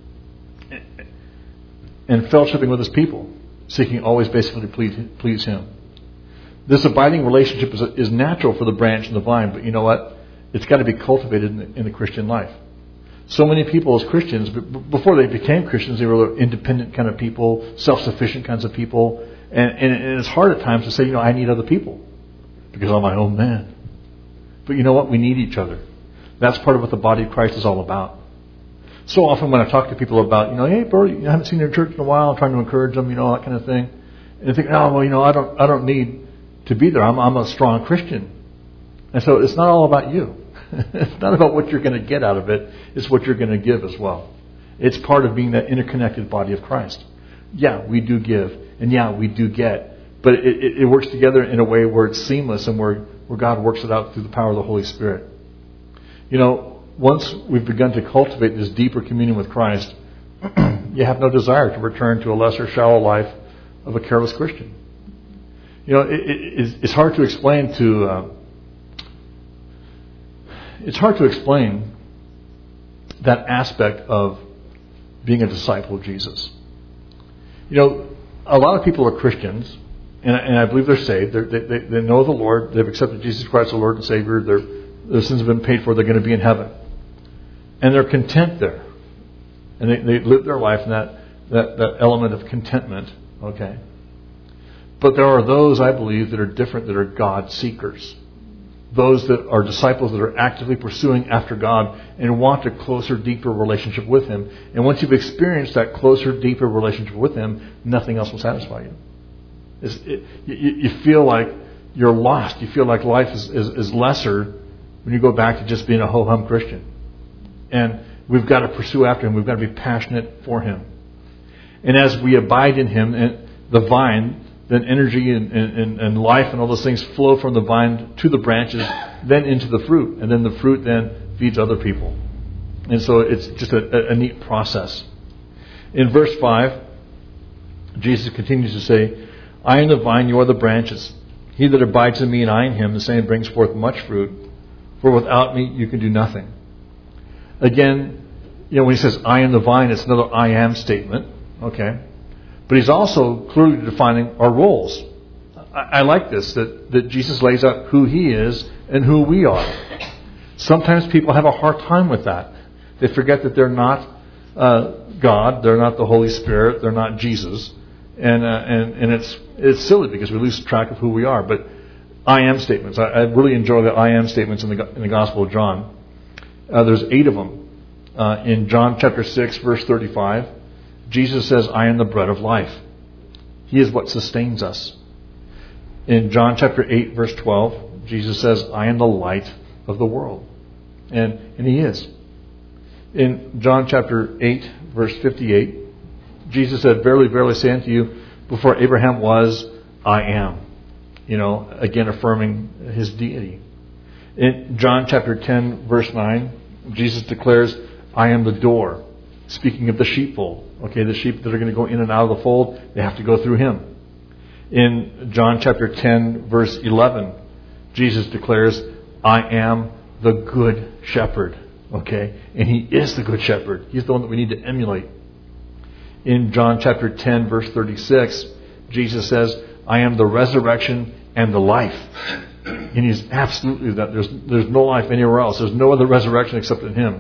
and fellowshipping with His people, seeking always basically to please, please Him. This abiding relationship is, is natural for the branch and the vine, but you know what? It's got to be cultivated in the, in the Christian life. So many people as Christians, before they became Christians, they were independent kind of people, self-sufficient kinds of people. And, and, and it's hard at times to say, you know, I need other people because I'm my own man. But you know what? We need each other. That's part of what the body of Christ is all about. So often when I talk to people about, you know, hey, bro, you haven't seen your church in a while, I'm trying to encourage them, you know, that kind of thing. And they think, oh, well, you know, I don't, I don't need to be there. I'm, I'm a strong Christian. And so it's not all about you. It's not about what you're going to get out of it. It's what you're going to give as well. It's part of being that interconnected body of Christ. Yeah, we do give. And yeah, we do get. But it, it, it works together in a way where it's seamless and where, where God works it out through the power of the Holy Spirit. You know, once we've begun to cultivate this deeper communion with Christ, you have no desire to return to a lesser, shallow life of a careless Christian. You know, it, it, it's hard to explain to... Uh, it's hard to explain that aspect of being a disciple of Jesus. You know, a lot of people are Christians, and, and I believe they're saved. They're, they, they, they know the Lord. They've accepted Jesus Christ as the Lord and Savior. Their, their sins have been paid for. They're going to be in heaven. And they're content there. And they, they live their life in that, that, that element of contentment. Okay. But there are those, I believe, that are different, that are God seekers. Those that are disciples that are actively pursuing after God and want a closer, deeper relationship with Him. And once you've experienced that closer, deeper relationship with Him, nothing else will satisfy you. It's, it, you, you feel like you're lost. You feel like life is, is, is lesser when you go back to just being a ho-hum Christian. And we've got to pursue after Him. We've got to be passionate for Him. And as we abide in Him, and the vine, then energy and, and, and life and all those things flow from the vine to the branches, then into the fruit. And then the fruit then feeds other people. And so it's just a, a neat process. In verse five, Jesus continues to say, I am the vine, you are the branches. He that abides in me and I in him, the same brings forth much fruit. For without me you can do nothing. Again, you know, when he says I am the vine, it's another I am statement. Okay. But he's also clearly defining our roles. I, I like this, that, that Jesus lays out who He is and who we are. Sometimes people have a hard time with that. They forget that they're not uh, God, they're not the Holy Spirit, they're not Jesus. And uh, and, and it's it's silly because we lose track of who we are. But I am statements. I, I really enjoy the I am statements in the, in the Gospel of John. Uh, there's eight of them. Uh, in John chapter six, verse thirty-five, Jesus says, I am the bread of life. He is what sustains us. In John chapter eight, verse twelve, Jesus says, I am the light of the world. And, and He is. In John chapter eight, verse fifty-eight, Jesus said, verily, verily, I say unto you, before Abraham was, I am. You know, again affirming His deity. In John chapter ten, verse nine, Jesus declares, I am the door. Speaking of the sheepfold. Okay, the sheep that are going to go in and out of the fold, they have to go through Him. In John chapter ten, verse eleven, Jesus declares, I am the good shepherd. Okay, and He is the good shepherd. He's the one that we need to emulate. In John chapter ten, verse thirty-six, Jesus says, I am the resurrection and the life. And He's absolutely that. There's, there's no life anywhere else. There's no other resurrection except in Him.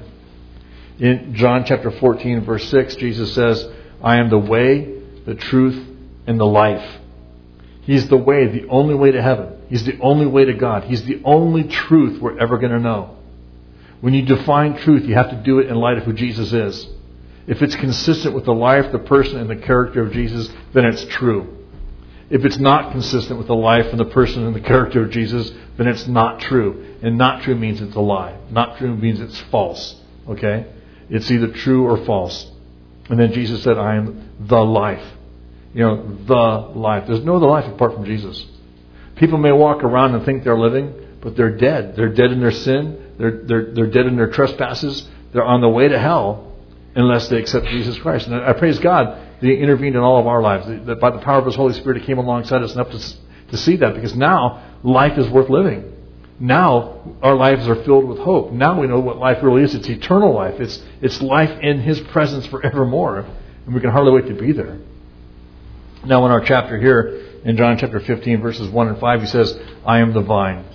In John chapter fourteen, verse six, Jesus says, I am the way, the truth, and the life. He's the way, the only way to heaven. He's the only way to God. He's the only truth we're ever going to know. When you define truth, you have to do it in light of who Jesus is. If it's consistent with the life, the person, and the character of Jesus, then it's true. If it's not consistent with the life and the person and the character of Jesus, then it's not true. And not true means it's a lie. Not true means it's false. Okay? It's either true or false. And then Jesus said, I am the life. You know, the life. There's no other life apart from Jesus. People may walk around and think they're living, but they're dead. They're dead in their sin. They're, they're, they're dead in their trespasses. They're on the way to hell unless they accept Jesus Christ. And I praise God that He intervened in all of our lives. That by the power of His Holy Spirit, He came alongside us and helped us to see that. Because now, life is worth living. Now, our lives are filled with hope. Now we know what life really is. It's eternal life. It's, it's life in His presence forevermore. And we can hardly wait to be there. Now, in our chapter here, in John chapter fifteen, verses one and five, He says, I am the vine.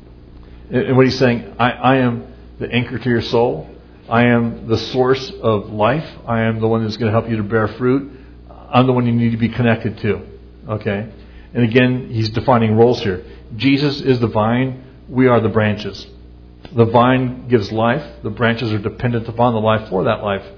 And what He's saying, I, I am the anchor to your soul. I am the source of life. I am the one that's going to help you to bear fruit. I'm the one you need to be connected to. Okay? And again, He's defining roles here. Jesus is the vine. We are the branches. The vine gives life. The branches are dependent upon the life for that life.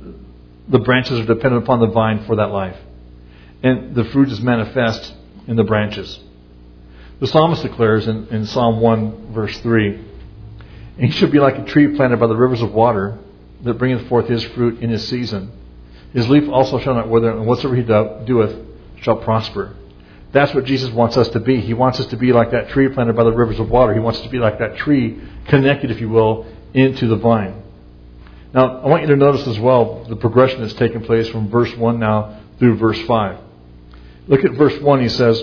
The branches are dependent upon the vine for that life. And the fruit is manifest in the branches. The psalmist declares in, in Psalm one, verse three, And he shall be like a tree planted by the rivers of water, that bringeth forth his fruit in his season. His leaf also shall not wither, and whatsoever he do- doeth shall prosper. That's what Jesus wants us to be. He wants us to be like that tree planted by the rivers of water. He wants us to be like that tree, connected, if you will, into the vine. Now, I want you to notice as well the progression that's taken place from verse one now through verse five. Look at verse one. He says,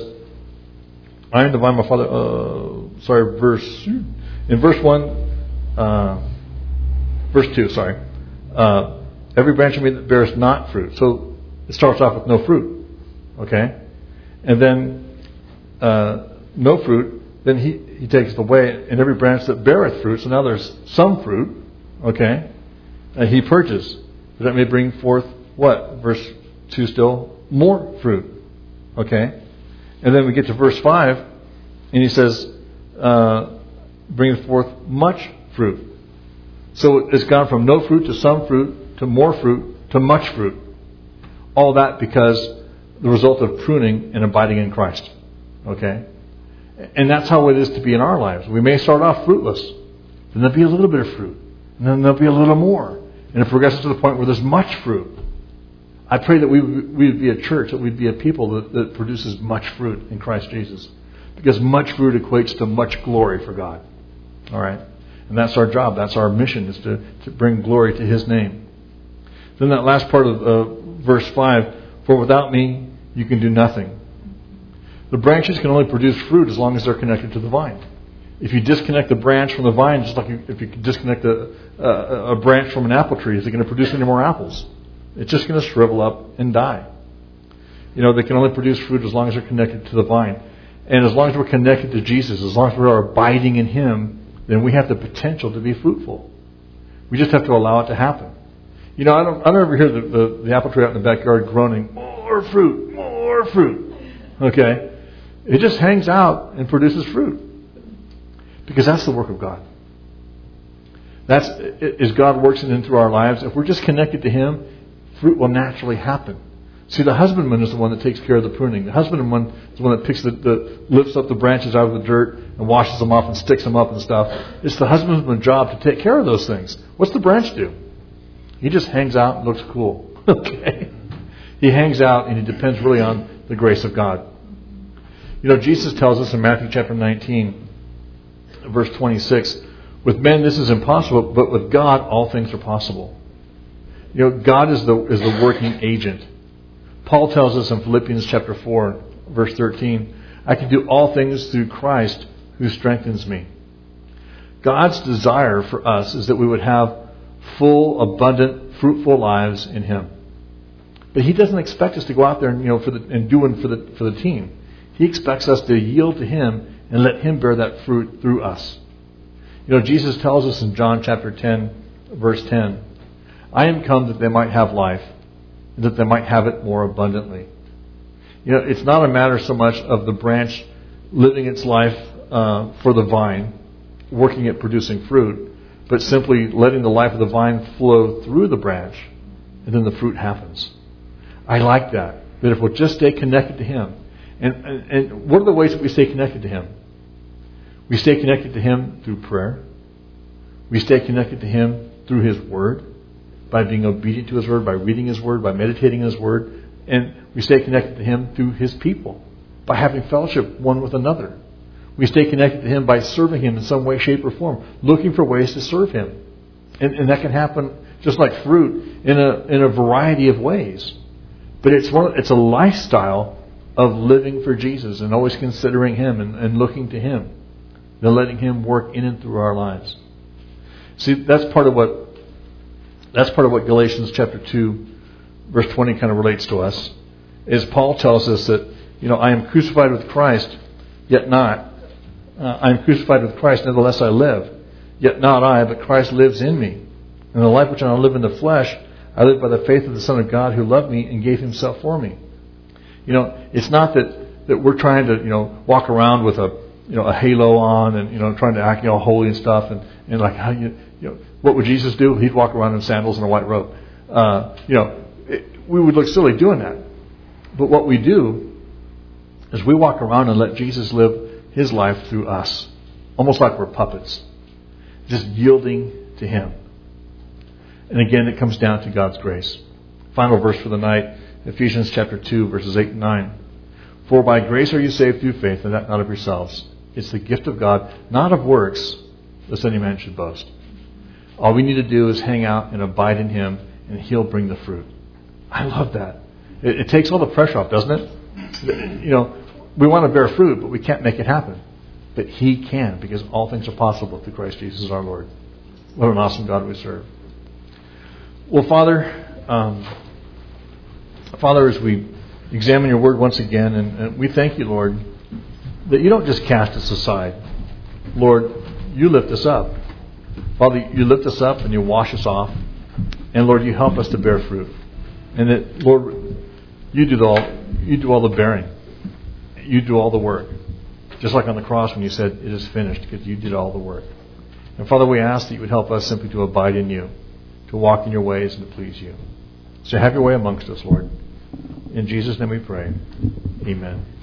I am the vine, my Father. Uh, sorry, verse in verse one, uh, verse two. Sorry, uh, every branch of me that bears not fruit. So it starts off with no fruit, okay, and then uh, no fruit. Then he he takes it away, and every branch that beareth fruit. So now there's some fruit, okay. And he purges, that it may bring forth what? Verse two still, more fruit. Okay? And then we get to verse five, and he says, uh, bring forth much fruit. So it's gone from no fruit to some fruit, to more fruit, to much fruit. All that because the result of pruning and abiding in Christ. Okay? And that's how it is to be in our lives. We may start off fruitless, then there'll be a little bit of fruit, and then there'll be a little more. And it progresses to the point where there's much fruit. I pray that we we would be a church, that we'd be a people that, that produces much fruit in Christ Jesus. Because much fruit equates to much glory for God. All right? And that's our job. That's our mission, is to, to bring glory to His name. Then that last part of uh, verse five, for without me you can do nothing. The branches can only produce fruit as long as they're connected to the vine. If you disconnect the branch from the vine, just like if you disconnect a, a, a branch from an apple tree, is it going to produce any more apples? It's just going to shrivel up and die. You know, they can only produce fruit as long as they're connected to the vine. And as long as we're connected to Jesus, as long as we are abiding in Him, then we have the potential to be fruitful. We just have to allow it to happen. You know, I don't, I don't ever hear the, the, the apple tree out in the backyard groaning, more fruit, more fruit. Okay? It just hangs out and produces fruit. Because that's the work of God. That's as God works it in through our lives. If we're just connected to Him, fruit will naturally happen. See, the husbandman is the one that takes care of the pruning. The husbandman is the one that picks the, the lifts up the branches out of the dirt and washes them off and sticks them up and stuff. It's the husbandman's job to take care of those things. What's the branch do? He just hangs out and looks cool. Okay? He hangs out and he depends really on the grace of God. You know, Jesus tells us in Matthew chapter nineteen, verse twenty-six, with men this is impossible, but with God all things are possible. You know, God is the is the working agent. Paul tells us in Philippians chapter four, verse thirteen, I can do all things through Christ who strengthens me. God's desire for us is that we would have full, abundant, fruitful lives in Him. But He doesn't expect us to go out there and, you know, for the, and doing for the for the team. He expects us to yield to Him and let Him bear that fruit through us. You know, Jesus tells us in John chapter ten, verse ten, I am come that they might have life, and that they might have it more abundantly. You know, it's not a matter so much of the branch living its life uh, for the vine, working at producing fruit, but simply letting the life of the vine flow through the branch, and then the fruit happens. I like that. That if we'll just stay connected to Him. And, and, and what are the ways that we stay connected to Him? We stay connected to Him through prayer. We stay connected to Him through His Word, by being obedient to His Word, by reading His Word, by meditating His Word. And we stay connected to Him through His people, by having fellowship one with another. We stay connected to Him by serving Him in some way, shape, or form, looking for ways to serve Him. And, and that can happen just like fruit in a in a variety of ways. But it's one it's a lifestyle of living for Jesus and always considering Him and, and looking to Him. Then letting Him work in and through our lives. See, that's part of what that's part of what Galatians chapter two, verse twenty kind of relates to us. Is Paul tells us that, you know, I am crucified with Christ, yet not. Uh, I am crucified with Christ, nevertheless I live. Yet not I, but Christ lives in me. And the life which I now live in the flesh, I live by the faith of the Son of God who loved me and gave Himself for me. You know, it's not that, that we're trying to, you know, walk around with a, you know, a halo on and, you know, trying to act, you know, holy and stuff. And, and like, how you, you know, what would Jesus do? He'd walk around in sandals and a white robe. Uh, you know, it, we would look silly doing that. But what we do is we walk around and let Jesus live His life through us. Almost like we're puppets. just yielding to Him. And again, it comes down to God's grace. Final verse for the night, Ephesians chapter two, verses eight and nine. For by grace are you saved through faith, and that not of yourselves. It's the gift of God, not of works, lest any man should boast. All we need to do is hang out and abide in Him, and He'll bring the fruit. I love that. It, it takes all the pressure off, doesn't it? You know, we want to bear fruit, but we can't make it happen. But He can, because all things are possible through Christ Jesus our Lord. What an awesome God we serve. Well, Father, um, Father, as we examine your word once again, and, and we thank you, Lord, that you don't just cast us aside. Lord, you lift us up. Father, you lift us up and you wash us off. And Lord, you help us to bear fruit. And that, Lord, you do all, you do all the bearing. You do all the work. Just like on the cross when you said, it is finished, because you did all the work. And Father, we ask that you would help us simply to abide in you, to walk in your ways and to please you. So have your way amongst us, Lord. In Jesus' name we pray. Amen.